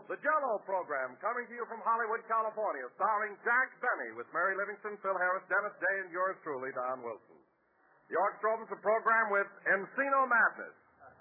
the Jell-O program, coming to you from Hollywood, California, starring Jack Benny with Mary Livingston, Phil Harris, Dennis Day, and yours truly, Don Wilson. The orchestra opens the program with Encino Madness.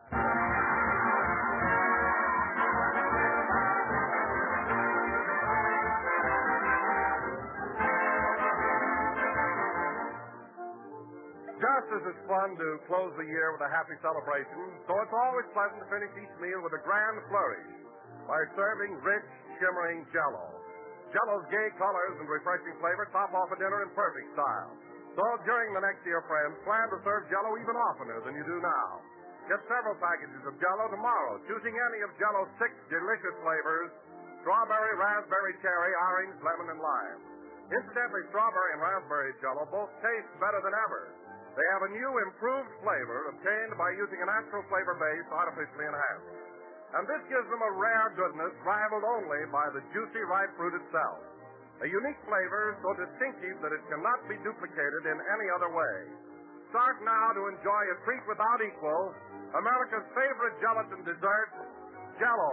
Just as it's fun to close the year with a happy celebration, so it's always pleasant to finish each meal with a grand flourish by serving rich, shimmering Jell-O. Jell-O's gay colors and refreshing flavor top off a dinner in perfect style. So during the next year, friends, plan to serve Jell-O even oftener than you do now. Get several packages of Jell-O tomorrow, choosing any of Jell-O's 6 delicious flavors: strawberry, raspberry, cherry, orange, lemon, and lime. Incidentally, strawberry and raspberry Jell-O both taste better than ever. They have a new, improved flavor obtained by using a natural flavor base artificially enhanced. And this gives them a rare goodness rivaled only by the juicy, ripe fruit itself. A unique flavor so distinctive that it cannot be duplicated in any other way. Start now to enjoy a treat without equal, America's favorite gelatin dessert, Jell-O.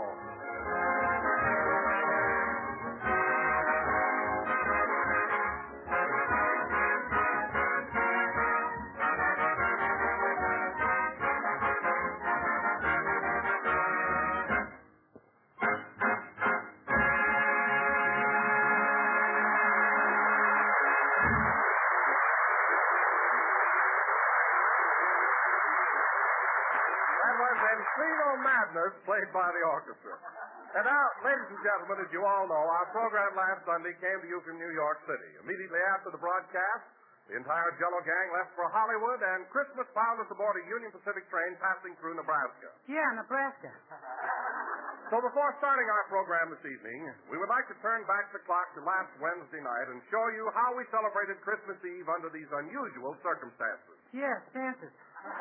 Encino Madness, played by the orchestra. And now, ladies and gentlemen, as you all know, our program last Sunday came to you from New York City. Immediately after the broadcast, the entire Jell-O gang left for Hollywood, and Christmas found us aboard a Union Pacific train passing through Nebraska. Yeah, Nebraska. So before starting our program this evening, we would like to turn back the clock to last Wednesday night and show you how we celebrated Christmas Eve under these unusual circumstances. Yeah, stances.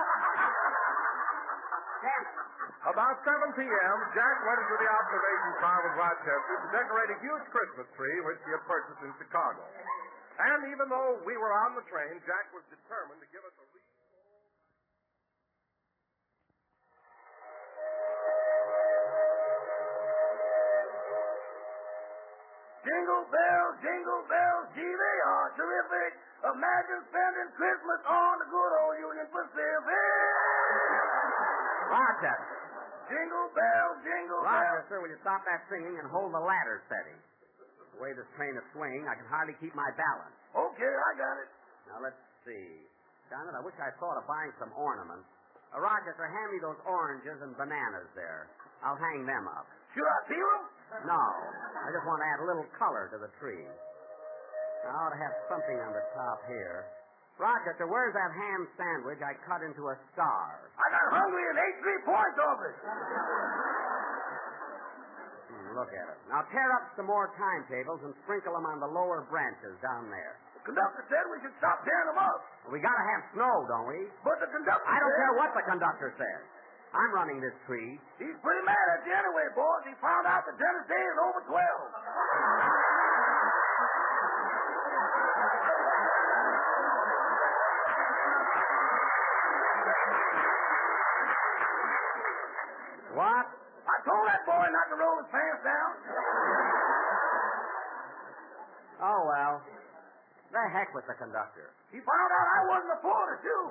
About 7 p.m., Jack went into the observation car with Rochester to decorate a huge Christmas tree which he had purchased in Chicago. And even though we were on the train, Jack was determined to give us a Jingle bells, gee, they are terrific. Imagine spending Christmas on the good old Union Pacific. Rochester. Jingle bells, jingle bells. Rochester, will you stop that singing and hold the ladder steady? The way this train is swinging, I can hardly keep my balance. Okay, I got it. Now, let's see. Darn it, I wish I thought of buying some ornaments. Rochester, hand me those oranges and bananas there. I'll hang them up. Should I peel them? No. I just want to add a little color to the tree. I ought to have something on the top here. Rochester, where's that ham sandwich I cut into a star? I got hungry and ate 3 points off it. Look at it. Now tear up some more timetables and sprinkle them on the lower branches down there. The conductor said we should stop tearing them up. We gotta have snow, don't we? But the conductor I don't care what the conductor says. I'm running this tree. He's pretty mad at you anyway, boys. He found out that Dennis Day is over 12. What? I told that boy not to roll his pants down. Oh, well. The heck with the conductor. He found out I wasn't a porter, too.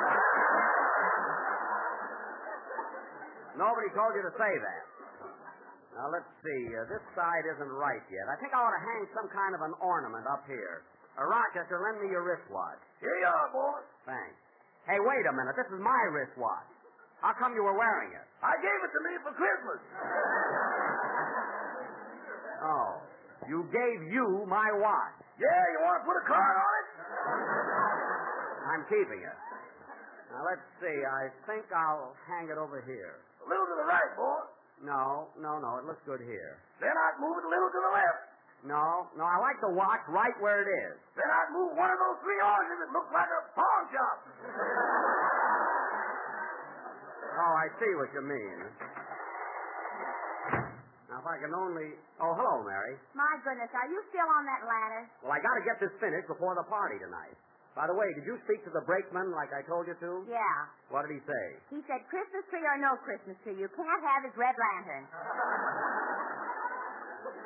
Nobody told you to say that. Now, let's see. This side isn't right yet. I think I ought to hang some kind of an ornament up here. Rochester, lend me your wristwatch. Here you are, boy. Thanks. Hey, wait a minute. This is my wristwatch. How come you were wearing it? I gave it to me for Christmas. Oh. You gave you my watch. Yeah, you want to put a card on it? I'm keeping it. Now, let's see. I think I'll hang it over here. A little to the right, boy. No. It looks good here. Then I'd move it a little to the left. No. I like the watch right where it is. Then I'd move one of those 3 oranges that looks like a pawn shop. Oh, I see what you mean. Now, if I can only... Oh, hello, Mary. My goodness, are you still on that ladder? Well, I got to get this finished before the party tonight. By the way, did you speak to the brakeman like I told you to? Yeah. What did he say? He said Christmas tree or no Christmas tree, you can't have his red lantern.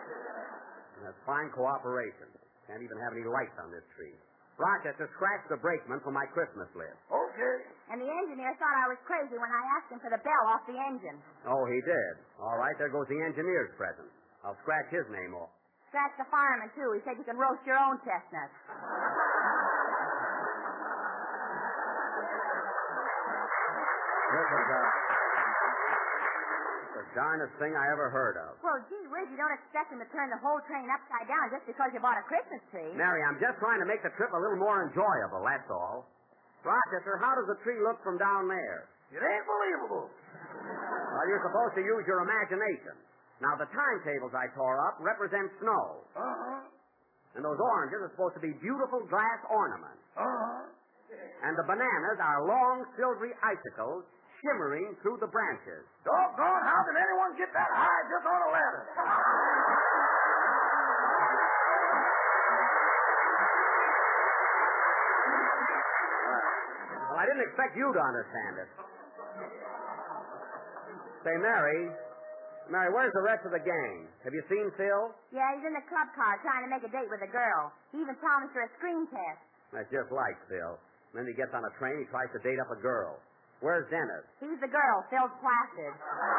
That's fine cooperation. Can't even have any lights on this tree. Rochester, scratch the brakeman for my Christmas list. Okay. And the engineer thought I was crazy when I asked him for the bell off the engine. Oh, he did. All right, there goes the engineer's present. I'll scratch his name off. Scratch the fireman, too. He said you can roast your own chestnuts. This is the darnest thing I ever heard of. Well, gee whiz, you don't expect him to turn the whole train upside down just because you bought a Christmas tree. Mary, I'm just trying to make the trip a little more enjoyable, that's all. Rochester, how does the tree look from down there? It ain't believable. Well, you're supposed to use your imagination. Now, the timetables I tore up represent snow. Uh-huh. And those oranges are supposed to be beautiful glass ornaments. Uh-huh. And the bananas are long, silvery icicles shimmering through the branches. Doggone, how did anyone get that high just on a ladder? Well, I didn't expect you to understand it. Say, Mary, where's the rest of the gang? Have you seen Phil? Yeah, he's in the club car trying to make a date with a girl. He even promised her a screen test. That's just like Phil. Then he gets on a train, he tries to date up a girl. Where's Dennis? He's the girl. Phil's placid.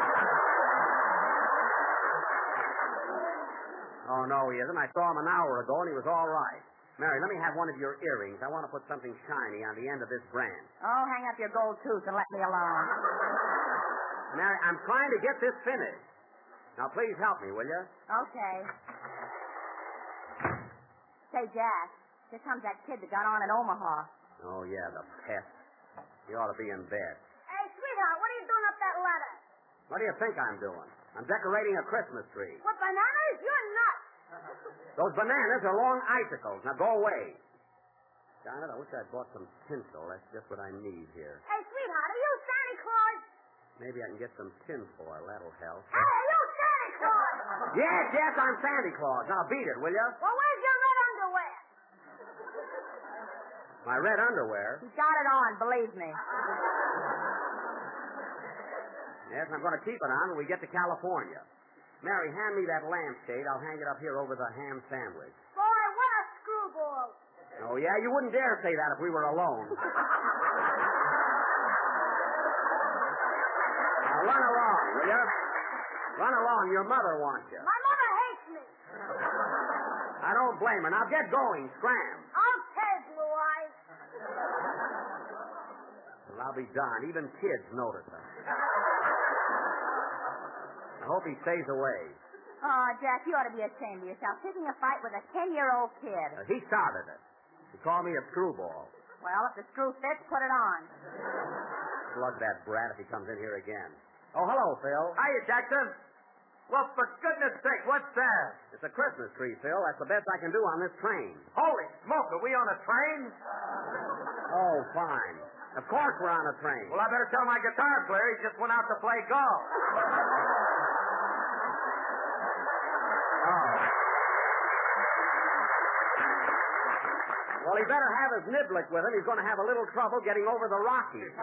Oh, no, he isn't. I saw him an hour ago, and he was all right. Mary, let me have one of your earrings. I want to put something shiny on the end of this branch. Oh, hang up your gold tooth and let me alone. Mary, I'm trying to get this finished. Now, please help me, will you? Okay. Say, Jack, here comes that kid that got on in Omaha. Oh, yeah, the pest. He ought to be in bed. Hey, sweetheart, what are you doing up that ladder? What do you think I'm doing? I'm decorating a Christmas tree. What, bananas? You're nuts. Those bananas are long icicles. Now, go away. Darn it, I wish I'd bought some tinsel. That's just what I need here. Hey, sweetheart, are you Santa Claus? Maybe I can get some tinfoil. That'll help. Hey, are you Santa Claus? Yes, I'm Santa Claus. Now, beat it, will you? Well, where's your red underwear? My red underwear? He got it on, believe me. Yes, I'm going to keep it on when we get to California. Mary, hand me that lampshade. I'll hang it up here over the ham sandwich. Boy, what a screwball. Oh, yeah? You wouldn't dare say that if we were alone. Now, run along, will you? Run along. Your mother wants you. My mother hates me. I don't blame her. Now, get going. Scram. Okay, Blue Eyes. Well, I'll be darned. Even kids notice her. I hope he stays away. Oh, Jack, you ought to be ashamed of yourself, picking a fight with a 10-year-old kid. He started it. He called me a screwball. Well, if the screw fits, put it on. Slug that brat if he comes in here again. Oh, hello, Phil. Hiya, Jackson. Well, for goodness sake, what's that? It's a Christmas tree, Phil. That's the best I can do on this train. Holy smoke, are we on a train? Oh, fine. Of course we're on a train. Well, I better tell my guitar player he just went out to play golf. Oh. Well, he better have his niblick with him. He's going to have a little trouble getting over the Rockies.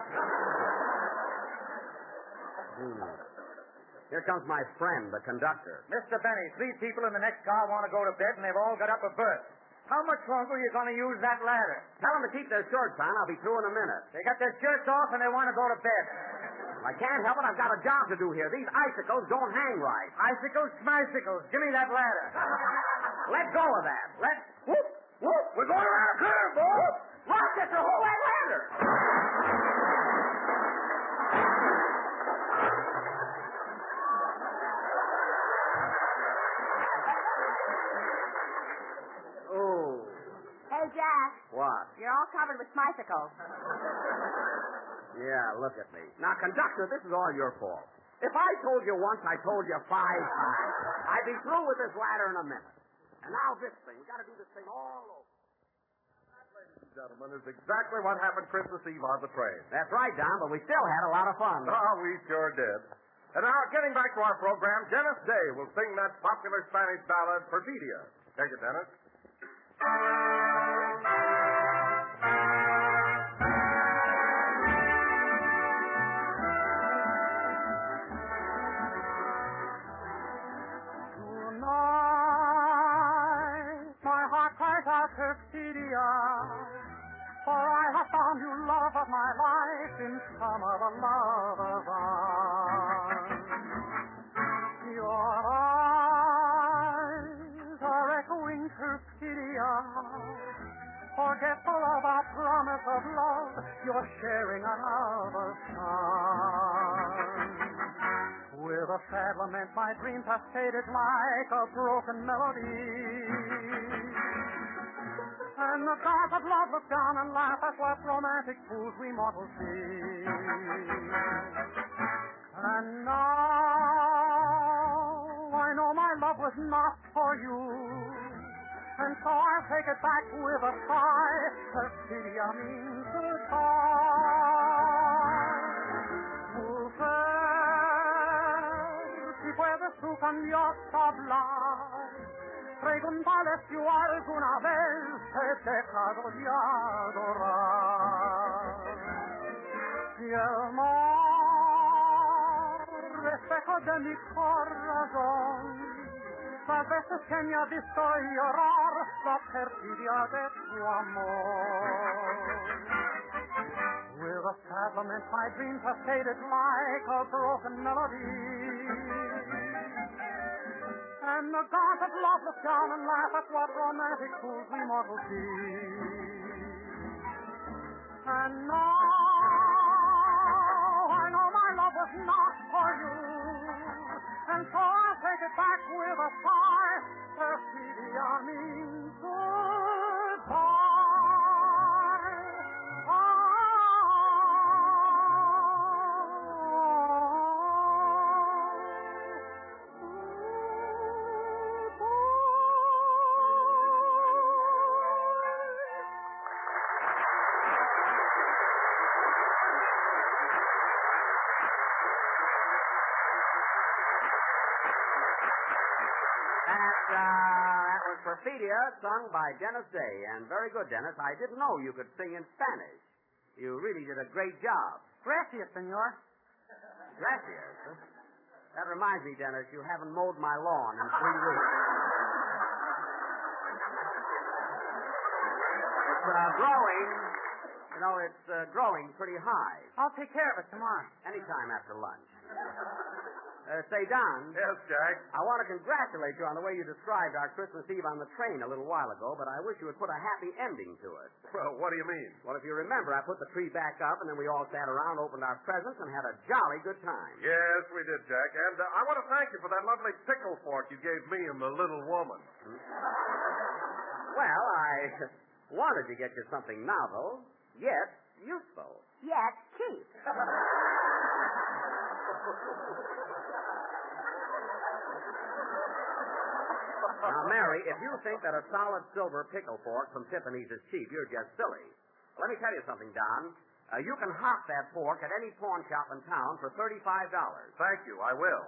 Here comes my friend, the conductor. Mr. Benny, 3 people in the next car want to go to bed, and they've all got up a berth. How much longer are you going to use that ladder? Tell them to keep their shirts on. I'll be through in a minute. They got their shirts off, and they want to go to bed. I can't help it. I've got a job to do here. These icicles don't hang right. Icicles, smicicles. Give me that ladder. Let go of that. Whoop, whoop. We're going around a curve, boy. Rochester, hold that ladder. Oh. Hey, Jack, What? you're all covered with smicicles. Yeah, look at me. Now, conductor, this is all your fault. If I told you once, I told you 5 times. I'd be through with this ladder in a minute. And now this thing. We've got to do this thing all over. That, ladies and gentlemen, is exactly what happened Christmas Eve on the train. That's right, Don, but we still had a lot of fun. Oh, we sure did. And now, getting back to our program, Dennis Day will sing that popular Spanish ballad, Perfidia. Take it, Dennis. No perfidia, for I have found you love of my life in some other lover's arms. Your eyes are echoing perfidia, forgetful of our promise of love, you're sharing another's charm. With a sad lament, my dreams have faded like a broken melody. And the gods of love look down and laugh at what romantic fools we mortals see. And now I know my love was not for you, and so I'll take it back with a sigh. Perfidia means goodbye. Mujer, si puedes tú cambiarte hablar, pregúntale si alguna vez te he dejado de adorar. Si el mar espejo de mi corazón, las veces que me ha visto llorar la perfidia de tu amor. With a sad lament, my dreams have faded like a broken melody. And the gods of love look down and laugh at what romantic fools we mortals see. And now I know my love was not for you, and so I'll take it back with a sigh. Perfidia means goodbye. That was Perfidia, sung by Dennis Day. And very good, Dennis. I didn't know you could sing in Spanish. You really did a great job. Gracias, senor. Gracias. That reminds me, Dennis, you haven't mowed my lawn in 3 weeks. It's growing. You know, it's growing pretty high. I'll take care of it tomorrow. Anytime after lunch. Say, Don. Yes, Jack? I want to congratulate you on the way you described our Christmas Eve on the train a little while ago, but I wish you would put a happy ending to it. Well, what do you mean? Well, if you remember, I put the tree back up, and then we all sat around, opened our presents, and had a jolly good time. Yes, we did, Jack. And I want to thank you for that lovely pickle fork you gave me and the little woman. Well, I wanted to get you something novel, yet useful. Yes, cheap. Now, Mary, if you think that a solid silver pickle fork from Tiffany's is cheap, you're just silly. Let me tell you something, Don. You can hop that fork at any pawn shop in town for $35. Thank you, I will.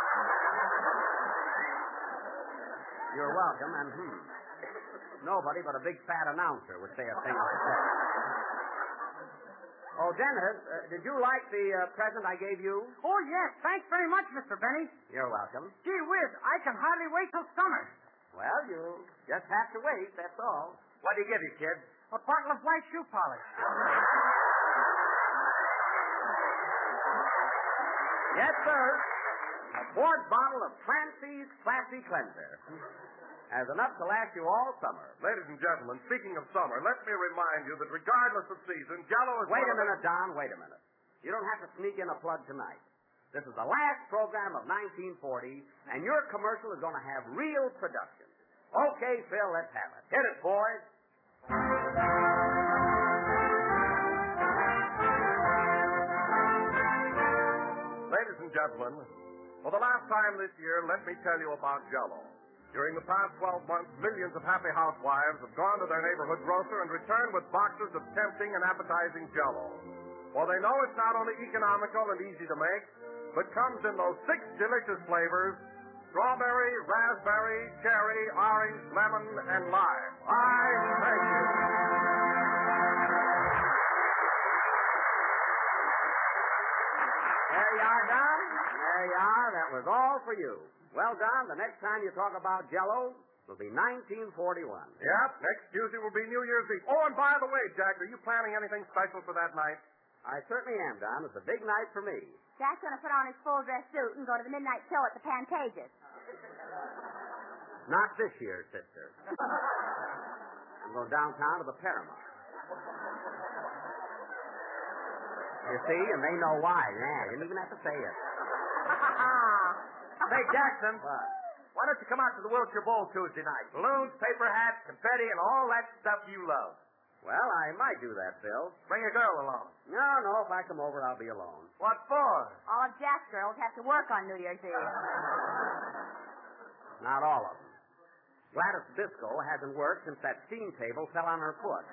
You're welcome, and nobody but a big fat announcer would say a thing like that. Oh, Dennis, did you like the present I gave you? Oh, yes. Thanks very much, Mr. Benny. You're welcome. Gee whiz, I can hardly wait till summer. Well, you just have to wait, that's all. What'd he give you, kid? A bottle of white shoe polish. Yes, sir. A quart bottle of Clancy's Classy Cleanser. Has enough to last you all summer. Ladies and gentlemen, speaking of summer, let me remind you that regardless of season, Jell-O is... Wait a minute, Don, wait a minute. You don't have to sneak in a plug tonight. This is the last program of 1940, and your commercial is going to have real production. Okay, Phil, let's have it. Hit it, boys. Ladies and gentlemen, for the last time this year, let me tell you about Jell-O. During the past 12 months, millions of happy housewives have gone to their neighborhood grocer and returned with boxes of tempting and appetizing Jell-O. For they know it's not only economical and easy to make, but comes in those 6 delicious flavors: strawberry, raspberry, cherry, orange, lemon, and lime. I thank you. There you are, Don. There you are. That was all for you. Well, Don, the next time you talk about Jell-O, It'll be 1941. Yep, next Tuesday will be New Year's Eve. Oh, and by the way, Jack, are you planning anything special for that night? I certainly am, Don. It's a big night for me. Jack's going to put on his full dress suit and go to the midnight show at the Pantages. Not this year, sister. I'm going downtown to the Paramount. You see, and they know why. Yeah, I didn't even have to say it. Say, Jackson, What? why don't you come out to the Wilshire Bowl Tuesday night? Balloons, paper hats, confetti, and all that stuff you love. Well, I might do that, Phil. Bring a girl along. No, if I come over, I'll be alone. What for? All of Jack's girls have to work on New Year's Eve. Not all of them. Gladys Biscoe hasn't worked since that steam table fell on her foot.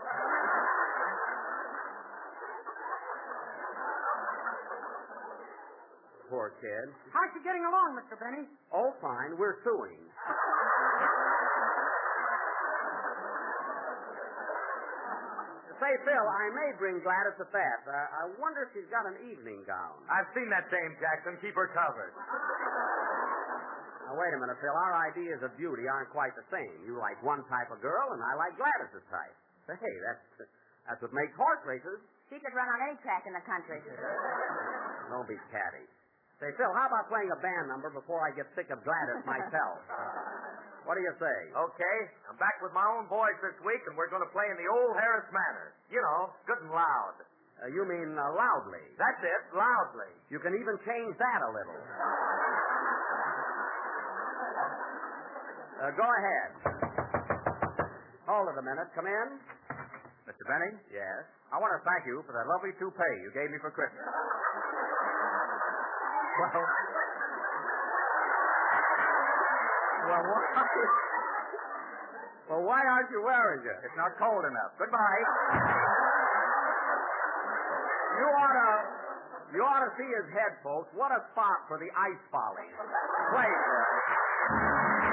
Poor kid. How's she getting along, Mr. Benny? Oh, fine. We're suing. Say, Phil, I may bring Gladys at that. I wonder if she's got an evening gown. I've seen that dame, Jackson. Keep her covered. Now, wait a minute, Phil. Our ideas of beauty aren't quite the same. You like one type of girl, and I like Gladys's type. Hey, that's what makes horse races. She could run on any track in the country. Don't be catty. Say, Phil, how about playing a band number before I get sick of Gladys myself? What do you say? Okay, I'm back with my own boys this week, and we're going to play in the old Harris Manor. You know, good and loud. You mean loudly? That's it, loudly. You can even change that a little. Go ahead. Hold it a minute. Come in. Mr. Benny? Yes. I want to thank you for that lovely toupee you gave me for Christmas. Well, why aren't you wearing it? It's not cold enough. Goodbye. You ought to see his head, folks. What a spot for the ice folly. Play, Phil.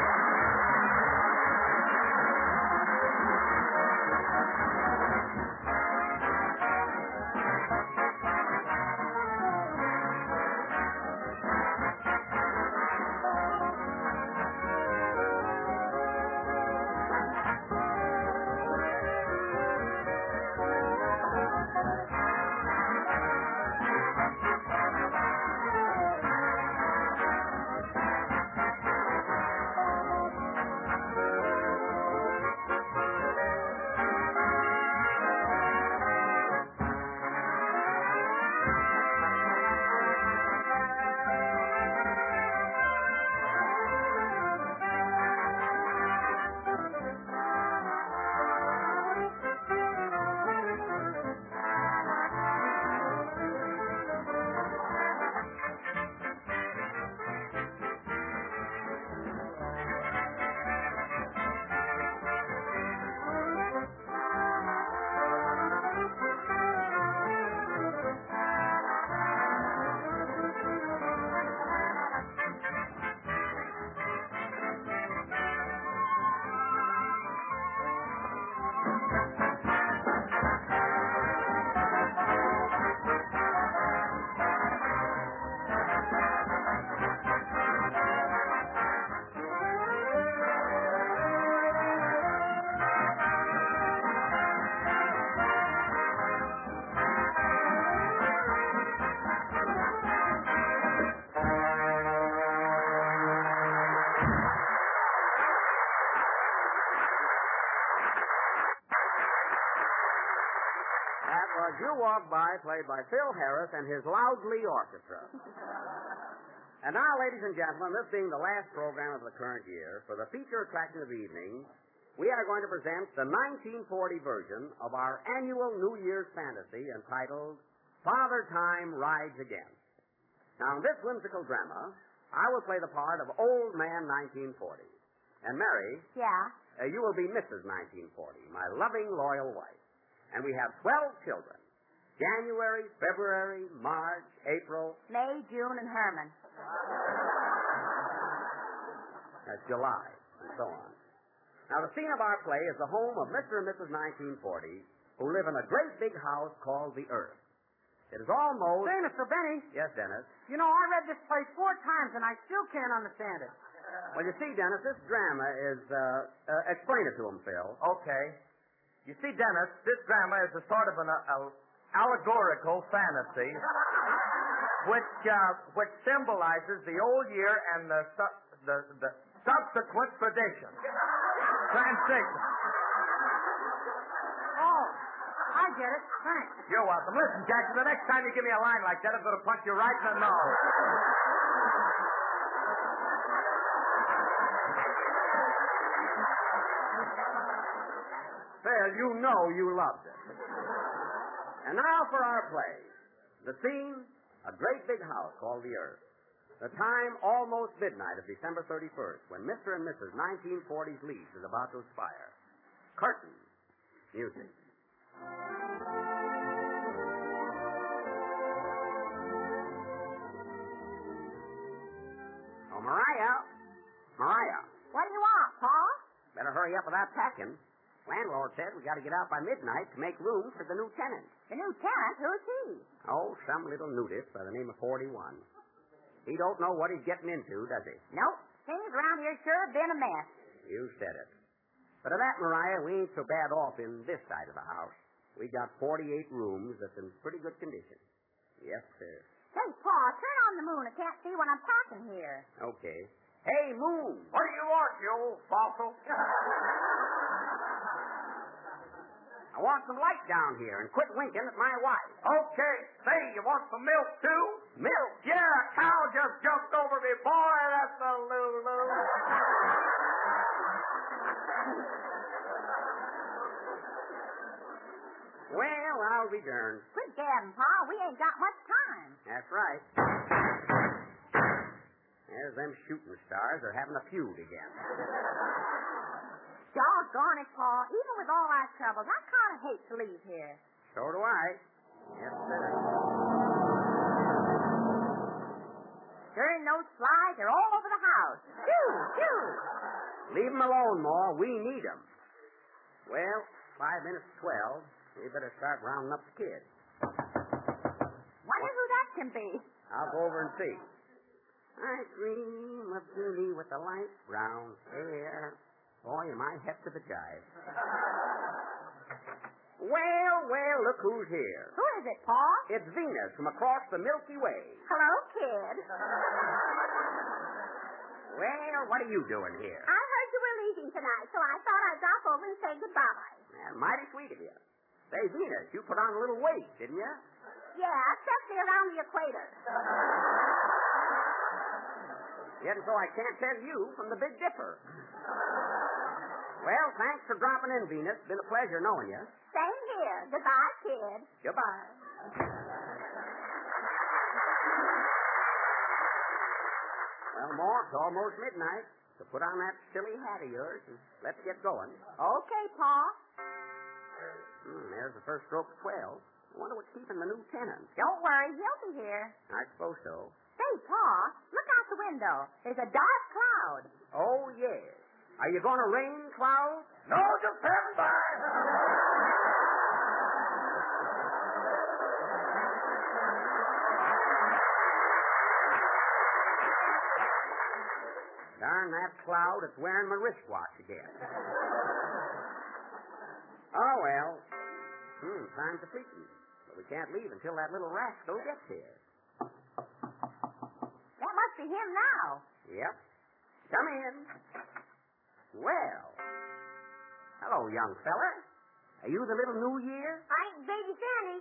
You Walk By, played by Phil Harris and his Loudly Orchestra. And now, ladies and gentlemen, this being the last program of the current year, for the feature attraction of the evening, we are going to present the 1940 version of our annual New Year's fantasy entitled Father Time Rides Again. Now, in this whimsical drama, I will play the part of Old Man 1940. And Mary, Yeah? you will be Mrs. 1940, my loving, loyal wife. And we have 12 children. January, February, March, April. May, June, and Herman. That's July, and so on. Now, the scene of our play is the home of Mr. and Mrs. 1940, who live in a great big house called the Earth. It is almost... Say, Mr. Benny, Yes, Dennis? you know, I read this play 4 times, and I still can't understand it. Well, you see, Dennis, this drama is, explain it to him, Phil. Okay. You see, Dennis, this drama is a sort of an allegorical fantasy which symbolizes the old year and the subsequent tradition. Transition. Oh, I get it. Thanks. You're welcome. Listen, Jackson, the next time you give me a line like that, I'm going to punch you right in the nose. Phil, you know you loved it. And now for our play. The scene, a great big house called the Earth. The time, almost midnight of December 31st, when Mr. and Mrs. 1940's lease is about to expire. Curtain. Music. Oh, Mariah. Mariah. What do you want, Pa? Better hurry up with that packing. Landlord said we got to get out by midnight to make room for the new tenant. The new tenant? Who's he? Oh, some little nudist by the name of 41. He don't know what he's getting into, does he? Nope. Things around here sure have been a mess. You said it. But of that, Mariah, we ain't so bad off in this side of the house. We got 48 rooms that's in pretty good condition. Yes, sir. Say, Pa, turn on the moon. I can't see when I'm packing here. Okay. Hey, Moon. What do you want, you old fossil? I want some light down here and quit winking at my wife. Okay. Say, you want some milk, too? Milk? Yeah, a cow just jumped over me. Boy, that's a Lulu. Well, I'll be darned. Quit gabbing, Pa. We ain't got much time. That's right. There's them shooting stars. They're having a feud again. Doggone it, Pa. Even with all our troubles, I kind of hate to leave here. So do I. Yes, sir. During those flies, they're all over the house. Shoo, shoo. Leave 'em alone, Ma. We need 'em. Well, 5 minutes to 12. We better start rounding up the kids. Wonder who that can be. I'll go over and see. I dream of Julie with the light brown hair. Boy, am I hep to the jive. Well, look who's here. Who is it, Pa? It's Venus from across the Milky Way. Hello, kid. Well, what are you doing here? I heard you were leaving tonight, so I thought I'd drop over and say goodbye. Man, mighty sweet of you. Say, Venus, you put on a little weight, didn't you? Yeah, especially around the equator. Yet so I can't tell you from the Big Dipper. Well, thanks for dropping in, Venus. Been a pleasure knowing you. Same here. Goodbye, kid. Goodbye. Well, Ma, it's almost midnight. So put on that silly hat of yours and let's get going. Okay, Pa. There's the first stroke of 12. I wonder what's keeping the new tenant. Don't worry, he'll be here. I suppose so. Say, Pa, look out the window. There's a dark cloud. Oh, yes. Are you going to rain clouds? No, just passing by. Darn that cloud, it's wearing my wristwatch again. Oh, well. Time to sleep. But we can't leave until that little rascal gets here. That must be him now. Yep. Come in. Well. Hello, young fella. Are you the little New Year? I ain't Baby Fanny.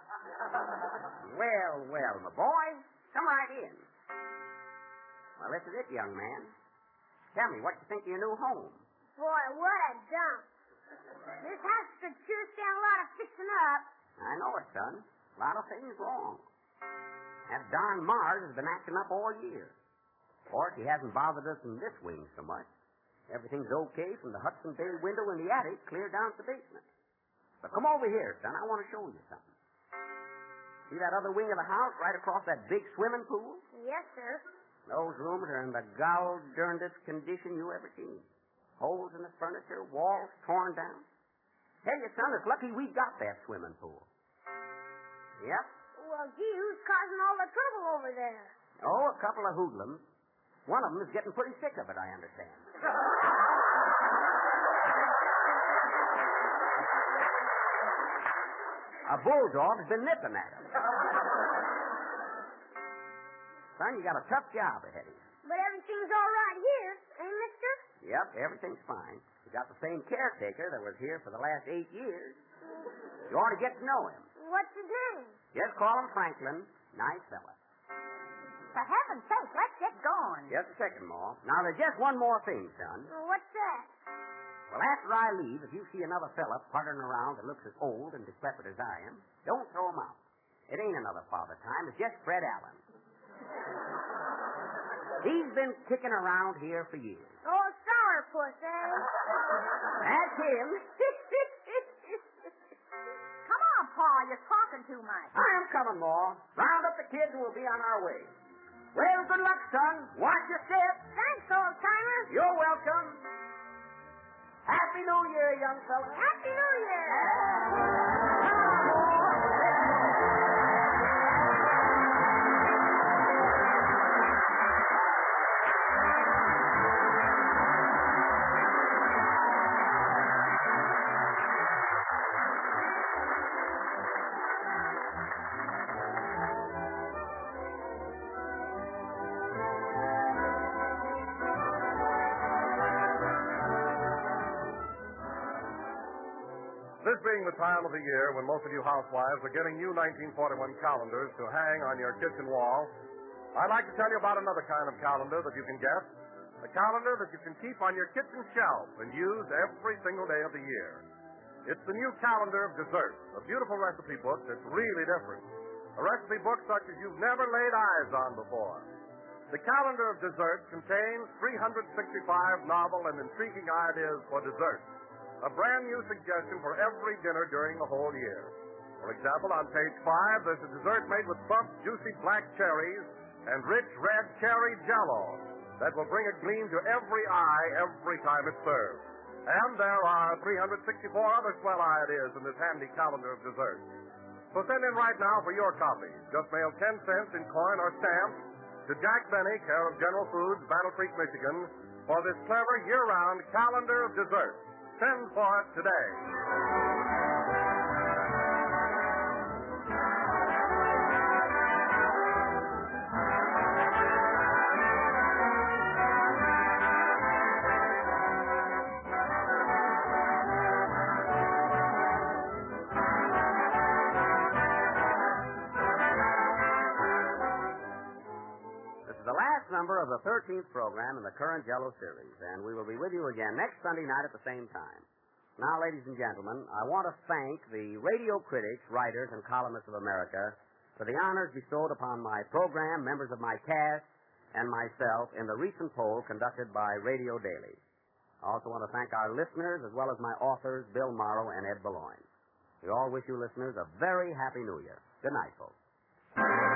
Well, my boy. Come right in. Well, this is it, young man. Tell me, what you think of your new home? Boy, what a dump. This house could sure stand a lot of fixing up. I know it, son. A lot of things wrong. That darn Mars has been acting up all year. Of course, he hasn't bothered us in this wing so much. Everything's okay from the Hudson Bay window in the attic clear down to the basement. But come over here, son. I want to show you something. See that other wing of the house right across that big swimming pool? Yes, sir. Those rooms are in the gall-darndest condition you ever seen. Holes in the furniture, walls torn down. Tell you, son, it's lucky we got that swimming pool. Yep. Well, gee, who's causing all the trouble over there? Oh, a couple of hoodlums. One of them is getting pretty sick of it, I understand. A bulldog's been nipping at him. Son, you got a tough job ahead of you. But everything's all right here, ain't mister? Yep, everything's fine. You got the same caretaker that was here for the last 8 years. You ought to get to know him. What's his name? Just call him Franklin. Nice fella. For heaven's sake, let's get going. Just a second, Ma. Now, there's just one more thing, son. What's that? Well, after I leave, if you see another fella puttering around that looks as old and decrepit as I am, don't throw him out. It ain't another Father Time. It's just Fred Allen. He's been kicking around here for years. Oh, sourpuss, eh? That's him. Come on, Pa, you're talking too much. I'm coming, Ma. Round up the kids and we'll be on our way. Well, good luck, son. Watch your step. Thanks, old-timer. You're welcome. Happy New Year, young fella. Happy New Year. This being the time of the year when most of you housewives are getting new 1941 calendars to hang on your kitchen wall, I'd like to tell you about another kind of calendar that you can get. A calendar that you can keep on your kitchen shelf and use every single day of the year. It's the new calendar of desserts, a beautiful recipe book that's really different. A recipe book such as you've never laid eyes on before. The calendar of desserts contains 365 novel and intriguing ideas for desserts. A brand new suggestion for every dinner during the whole year. For example, on page 5, there's a dessert made with buff, juicy black cherries and rich red cherry jello that will bring a gleam to every eye every time it's served. And there are 364 other swell ideas in this handy calendar of desserts. So send in right now for your copy. Just mail 10 cents in coin or stamps to Jack Benny, care of General Foods, Battle Creek, Michigan, for this clever year-round calendar of desserts. Send for it today. Number of the 13th program in the current Jello series, and we will be with you again next Sunday night at the same time. Now, ladies and gentlemen, I want to thank the radio critics, writers, and columnists of America for the honors bestowed upon my program, members of my cast, and myself in the recent poll conducted by Radio Daily. I also want to thank our listeners as well as my authors, Bill Morrow and Ed Boulogne. We all wish you listeners a very happy New Year. Good night, folks.